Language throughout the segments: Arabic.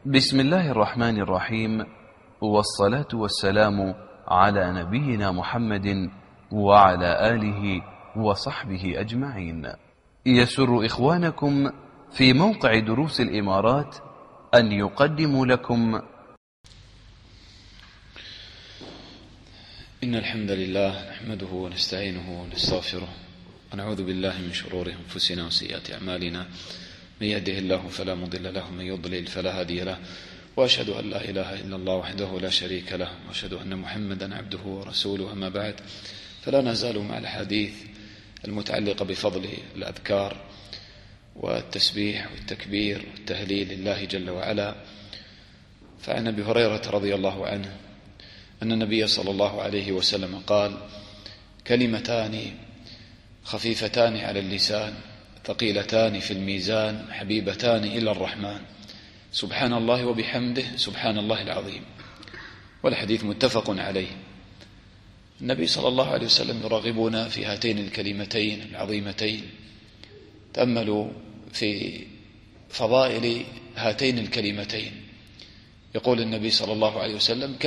بسم الله الرحمن الرحيم، والصلاة والسلام على نبينا محمد وعلى آله وصحبه أجمعين. يسر إخوانكم في موقع دروس الإمارات أن يقدموا لكم إن الحمد لله نحمده ونستعينه ونستغفره ونعوذ بالله من شرور أنفسنا وسيئات أعمالنا. من يهده الله فلا مضل له ومن يضلل فلا هادي له، وأشهد أن لا إله إلا الله وحده لا شريك له، وأشهد أن محمدا عبده ورسوله. أما بعد، فلا نزال مع الحديث المتعلقة بفضل الأذكار والتسبيح والتكبير والتهليل لله جل وعلا. فعن أبي هريرة رضي الله عنه أن النبي صلى الله عليه وسلم قال: كلمتان خفيفتان على اللسان ثقيلتان في الميزان حبيبتان إلى الرحمن، سبحان الله وبحمده سبحان الله العظيم. والحديث متفق عليه. النبي صلى الله عليه وسلم يرغبنا في هاتين الكلمتين العظيمتين. تأملوا في فضائل هاتين الكلمتين. يقول النبي صلى الله عليه وسلم: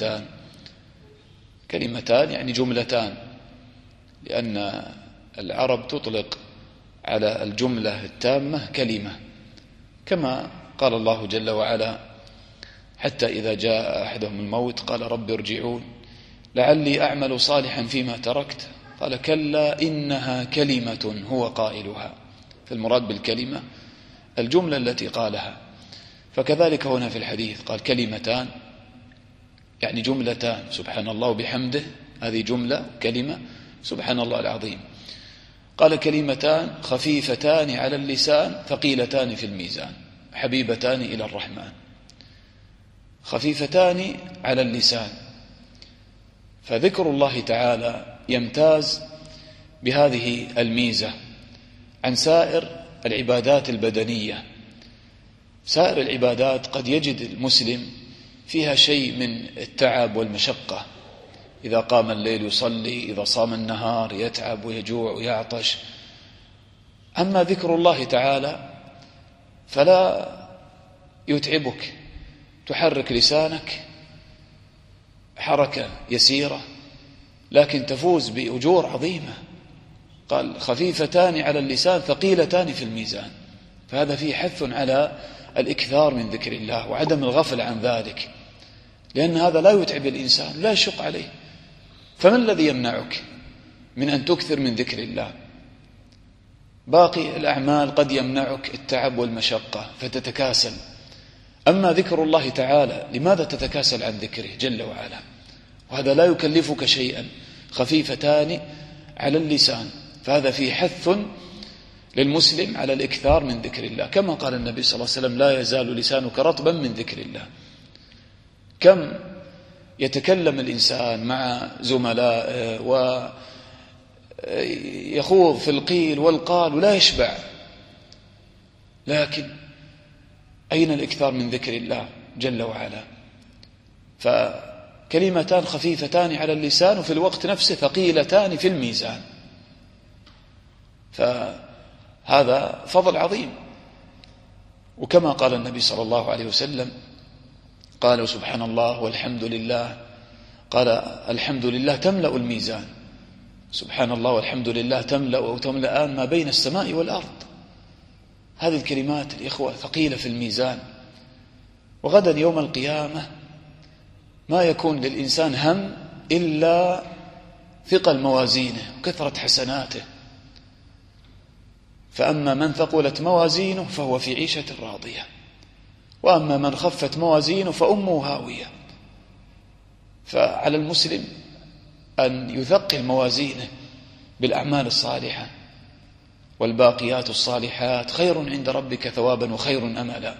كلمتان يعني جملتان، لأن العرب تطلق على الجملة التامة كلمة، كما قال الله جل وعلا: حتى إذا جاء أحدهم الموت قال رب ارجعون لعلي أعمل صالحا فيما تركت، قال كلا إنها كلمة هو قائلها. فالمراد بالكلمة الجملة التي قالها. فكذلك هنا في الحديث قال كلمتان يعني جملتان، سبحان الله وبحمده هذه جملة كلمة، سبحان الله العظيم. قال كلمتان خفيفتان على اللسان ثقيلتان في الميزان حبيبتان إلى الرحمن. خفيفتان على اللسان، فذكر الله تعالى يمتاز بهذه الميزة عن سائر العبادات البدنية. سائر العبادات قد يجد المسلم فيها شيء من التعب والمشقة، إذا قام الليل يصلي، إذا صام النهار يتعب ويجوع ويعطش. أما ذكر الله تعالى فلا يتعبك، تحرك لسانك حركة يسيرة لكن تفوز بأجور عظيمة. قال خفيفتان على اللسان ثقيلتان في الميزان، فهذا فيه حث على الإكثار من ذكر الله وعدم الغفل عن ذلك، لأن هذا لا يتعب الإنسان، لا يشق عليه. فما الذي يمنعك من أن تكثر من ذكر الله؟ باقي الأعمال قد يمنعك التعب والمشقة فتتكاسل، أما ذكر الله تعالى لماذا تتكاسل عن ذكره جل وعلا؟ وهذا لا يكلفك شيئا. خفيفتان على اللسان، فهذا فيه حث للمسلم على الإكثار من ذكر الله، كما قال النبي صلى الله عليه وسلم: لا يزال لسانك رطبا من ذكر الله. كم يتكلم الإنسان مع زملائه ويخوض في القيل والقال ولا يشبع، لكن أين الإكثار من ذكر الله جل وعلا؟ فكلمتان خفيفتان على اللسان وفي الوقت نفسه ثقيلتان في الميزان، فهذا فضل عظيم. وكما قال النبي صلى الله عليه وسلم: قالوا سبحان الله والحمد لله، قال الحمد لله تملأ الميزان. سبحان الله والحمد لله تملأ أو تملأان ما بين السماء والأرض. هذه الكلمات الإخوة ثقيلة في الميزان، وغدا يوم القيامة ما يكون للإنسان هم إلا ثقل موازينه وكثرة حسناته. فأما من ثقلت موازينه فهو في عيشة راضية، وأما من خفت موازينه فأمه هاوية. فعلى المسلم أن يثقل موازينه بالأعمال الصالحة، والباقيات الصالحات خير عند ربك ثوابا وخير أملا.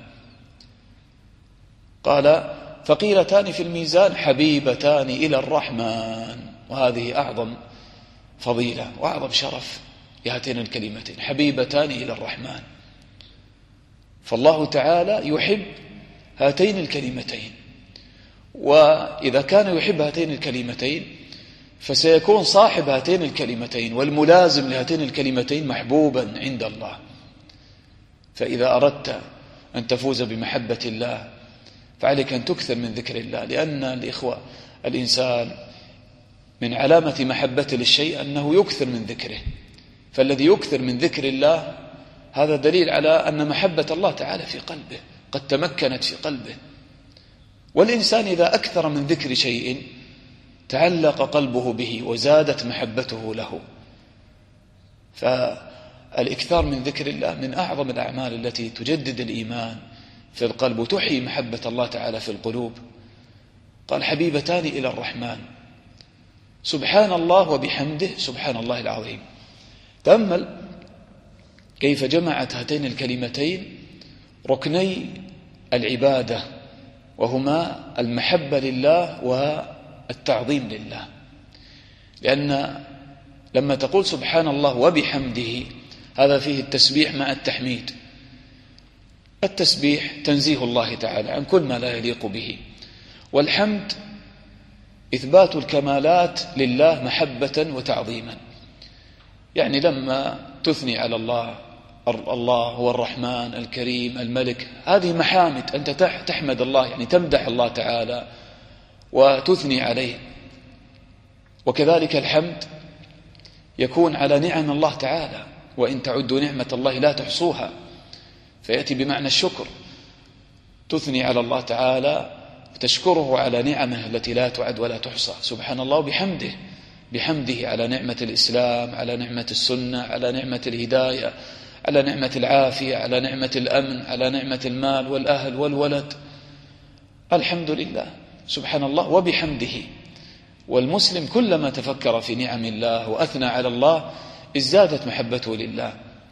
قال ثقيلتان في الميزان حبيبتان إلى الرحمن، وهذه أعظم فضيلة وأعظم شرف لهاتين الكلمتين، حبيبتان إلى الرحمن. فالله تعالى يحب هاتين الكلمتين، وإذا كان يحب هاتين الكلمتين فسيكون صاحب هاتين الكلمتين والملازم لهاتين الكلمتين محبوبا عند الله. فإذا أردت أن تفوز بمحبة الله فعليك أن تكثر من ذكر الله، لأن الإخوة الإنسان من علامة محبته للشيء أنه يكثر من ذكره، فالذي يكثر من ذكر الله هذا دليل على أن محبة الله تعالى في قلبه قد تمكنت في قلبه. والإنسان إذا أكثر من ذكر شيء تعلق قلبه به وزادت محبته له. فالإكثار من ذكر الله من أعظم الأعمال التي تجدد الإيمان في القلب وتحيي محبة الله تعالى في القلوب. قال حبيبتان إلى الرحمن سبحان الله وبحمده سبحان الله العظيم. تأمل كيف جمعت هاتين الكلمتين ركني العبادة، وهما المحبة لله والتعظيم لله. لأن لما تقول سبحان الله وبحمده هذا فيه التسبيح مع التحميد. التسبيح تنزيه الله تعالى عن كل ما لا يليق به، والحمد إثبات الكمالات لله محبة وتعظيما. يعني لما تثني على الله هو الرحمن الكريم الملك، هذه محامد، أنت تحمد الله، يعني تمدح الله تعالى وتثني عليه. وكذلك الحمد يكون على نعم الله تعالى، وإن تعدوا نعمة الله لا تحصوها، فيأتي بمعنى الشكر. تثني على الله تعالى وتشكره على نعمه التي لا تعد ولا تحصى. سبحان الله بحمده على نعمة الإسلام، على نعمة السنة، على نعمة الهداية، على نعمة العافية، على نعمة الأمن، على نعمة المال والأهل والولد. الحمد لله سبحان الله وبحمده. والمسلم كلما تفكر في نعم الله وأثنى على الله ازدادت محبته لله،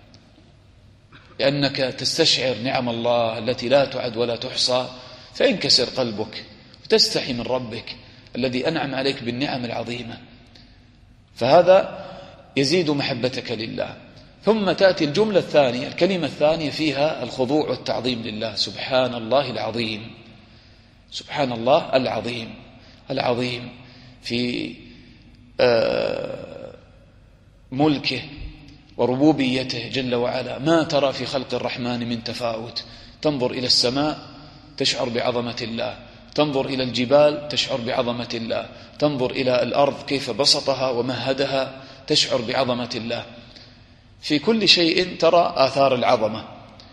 لأنك تستشعر نعم الله التي لا تعد ولا تحصى، فينكسر قلبك وتستحي من ربك الذي أنعم عليك بالنعم العظيمة، فهذا يزيد محبتك لله. ثم تأتي الجملة الثانية، الكلمة الثانية فيها الخضوع والتعظيم لله. سبحان الله العظيم، سبحان الله العظيم. العظيم في ملكه وربوبيته جل وعلا ما ترى في خلق الرحمن من تفاوت. تنظر إلى السماء تشعر بعظمة الله، تنظر إلى الجبال تشعر بعظمة الله، تنظر إلى الأرض كيف بسطها ومهدها تشعر بعظمة الله. في كل شيء ترى آثار العظمة،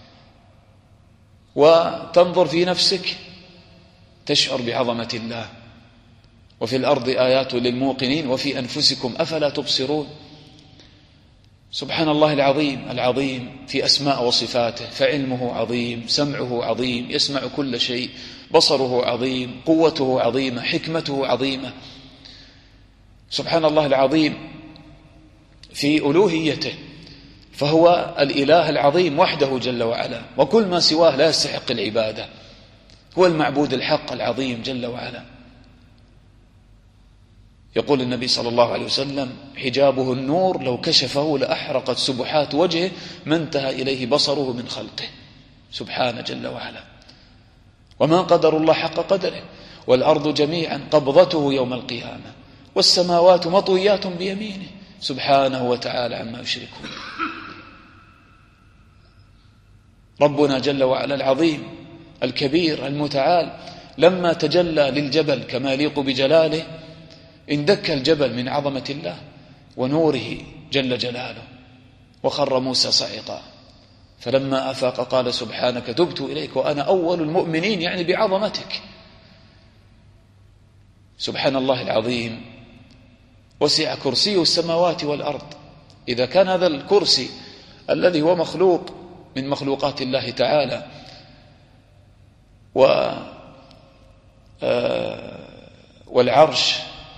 وتنظر في نفسك تشعر بعظمة الله. وفي الأرض آيات للموقنين وفي أنفسكم أفلا تبصرون. سبحان الله العظيم. العظيم في أسماء وصفاته، فعلمه عظيم، سمعه عظيم، يسمع كل شيء، بصره عظيم، قوته عظيمة، حكمته عظيمة. سبحان الله العظيم في ألوهيته، فهو الإله العظيم وحده جل وعلا، وكل ما سواه لا يستحق العبادة. هو المعبود الحق العظيم جل وعلا. يقول النبي صلى الله عليه وسلم حجابه النور لو كشفه لأحرقت سبحات وجهه ما انتهى إليه بصره من خلقه. سبحانه جل وعلا. وما قدر الله حق قدره، والأرض جميعا قبضته يوم القيامة والسماوات مطويات بيمينه سبحانه وتعالى عما يشركون. ربنا جل وعلا العظيم الكبير المتعال لما تجلى للجبل كما يليق بجلاله اندك الجبل من عظمة الله ونوره جل جلاله، وخر موسى صعقا، فلما أفاق قال سبحانك تبت إليك وأنا أول المؤمنين، يعني بعظمتك. سبحان الله العظيم. وسع كرسيه السماوات والأرض. إذا كان هذا الكرسي الذي هو مخلوق من مخلوقات الله تعالى والعرش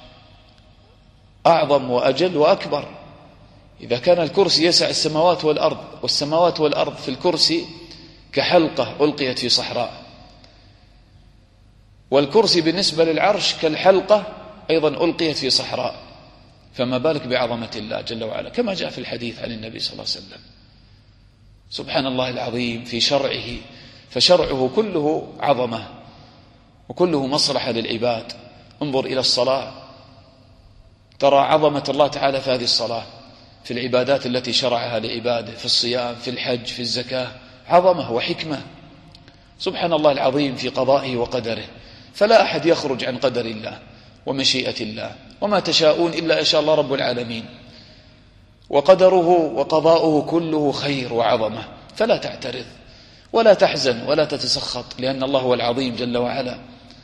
أعظم وأجل وأكبر، إذا كان الكرسي يسع السماوات والأرض، والسماوات والأرض في الكرسي كحلقة ألقيت في صحراء، والكرسي بالنسبة للعرش كالحلقة أيضا ألقيت في صحراء، فما بالك بعظمة الله جل وعلا كما جاء في الحديث عن النبي صلى الله عليه وسلم. سبحان الله العظيم في شرعه، فشرعه كله عظمة وكله مصلحة للعباد. انظر إلى الصلاة ترى عظمة الله تعالى في هذه الصلاة، في العبادات التي شرعها لعباده، في الصيام، في الحج، في الزكاة، عظمة وحكمة. سبحان الله العظيم في قضائه وقدره، فلا أحد يخرج عن قدر الله ومشيئة الله، وما تشاءون إلا إن شاء الله رب العالمين، وقدره وقضاؤه كله خير وعظمة، فلا تعترض ولا تحزن ولا تتسخط، لأن الله هو العظيم جل وعلا.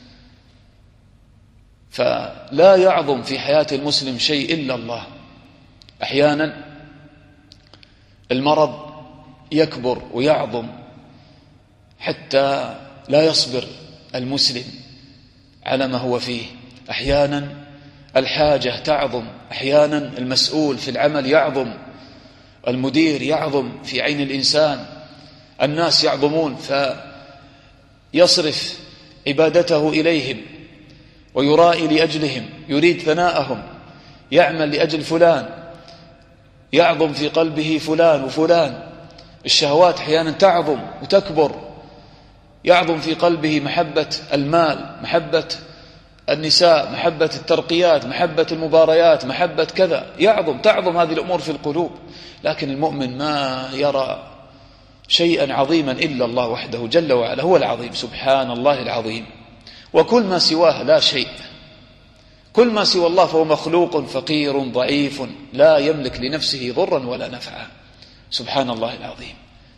فلا يعظم في حياة المسلم شيء إلا الله. أحيانا المرض يكبر ويعظم حتى لا يصبر المسلم على ما هو فيه، أحيانا الحاجة تعظم، أحيانا المسؤول في العمل يعظم، المدير يعظم في عين الإنسان، الناس يعظمون فيصرف عبادته إليهم ويرائي لأجلهم، يريد ثناءهم، يعمل لأجل فلان، يعظم في قلبه فلان وفلان. الشهوات أحيانا تعظم وتكبر، يعظم في قلبه محبة المال، محبة النساء، محبة الترقيات، محبة المباريات، محبة كذا، تعظم هذه الأمور في القلوب. لكن المؤمن ما يرى شيئا عظيما إلا الله وحده جل وعلا، هو العظيم، سبحان الله العظيم، وكل ما سواه لا شيء. كل ما سوى الله فهو مخلوق فقير ضعيف لا يملك لنفسه ضرا ولا نفعا، سبحان الله العظيم.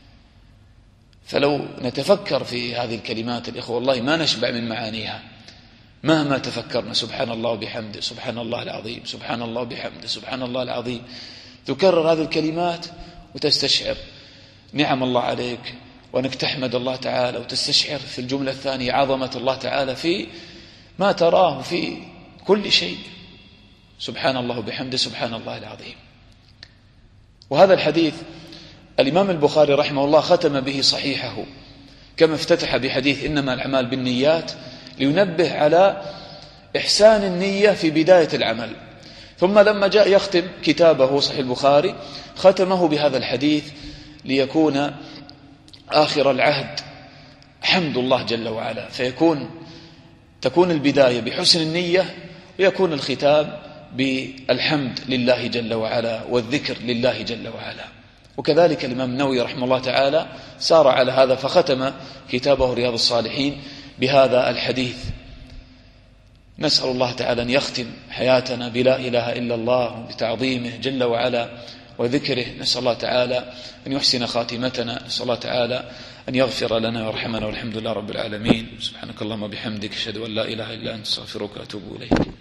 فلو نتفكر في هذه الكلمات الإخوة والله ما نشبع من معانيها مهما تفكرنا. سبحان الله وبحمده، سبحان الله العظيم، سبحان الله وبحمده، سبحان الله العظيم. تكرر هذه الكلمات وتستشعر نعم الله عليك، وأنك تحمد الله تعالى، وتستشعر في الجملة الثانية عظمة الله تعالى في ما تراه في كل شيء. سبحان الله وبحمده، سبحان الله العظيم. وهذا الحديث الإمام البخاري رحمه الله ختم به صحيحه، كما افتتح بحديث إنما الأعمال بالنيات، لينبه على إحسان النية في بداية العمل. ثم لما جاء يختم كتابه صحيح البخاري ختمه بهذا الحديث ليكون آخر العهد حمد الله جل وعلا، تكون البداية بحسن النية، ويكون الختام بالحمد لله جل وعلا والذكر لله جل وعلا. وكذلك الإمام النووي رحمه الله تعالى سار على هذا فختم كتابه رياض الصالحين بهذا الحديث. نسأل الله تعالى أن يختم حياتنا بلا إله إلا الله بتعظيمه جل وعلا وذكره. نسأل الله تعالى أن يحسن خاتمتنا، نسأل الله تعالى أن يغفر لنا ويرحمنا، والحمد لله رب العالمين. سبحانك اللهم وبحمدك، أشهد أن لا إله إلا أنت، أستغفرك وأتوب إليك.